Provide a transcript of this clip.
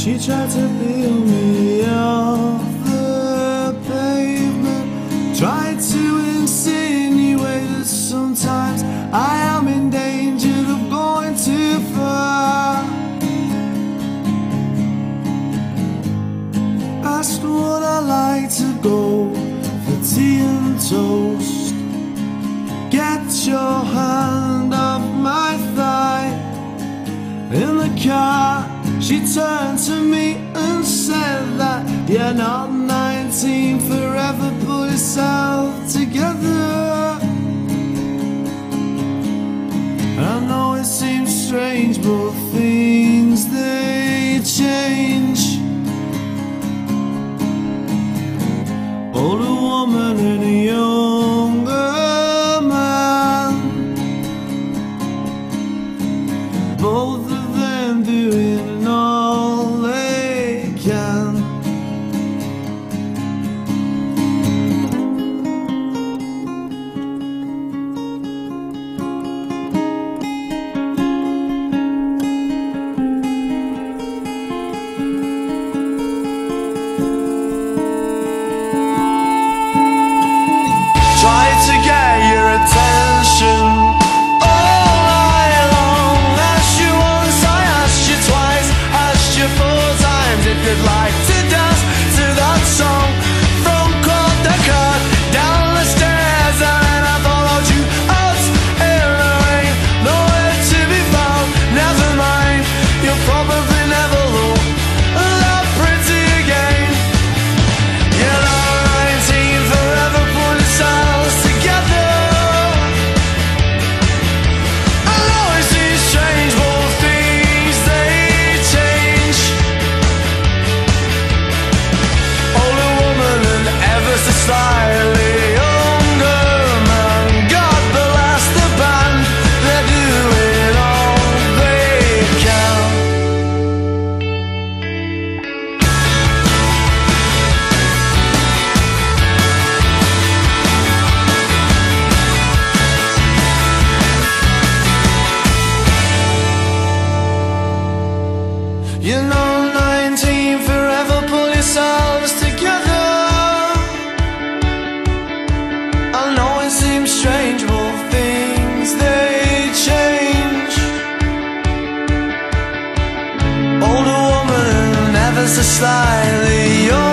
She tried to peel me off the pavement, tried to insinuate that sometimes I am in danger of going too far. Asked would I like to go for tea and toast. Get your hand off my thigh. In the car she turned to me and said that you're not 19, forever pull yourself together. I know it seems strange, but things they change. Older woman and a younger man, both of them doing all they can. Try to get your attention all night long. Asked you once, I asked you twice, asked you 4 times if you'd like to dance to that song from court to court, down the stairs, and then I followed you out in the rain. Nowhere to be found, never mind, you'll probably never look that pretty again. You're not 19, forever pull yourselves together. I know it seems strange, but things they change. Older woman and ever so slightly younger man. God bless the band, they're doing all they can. You're not 19, forever pull yourselves together. I know it seems strange, but things they change. Older woman, ever so slightly younger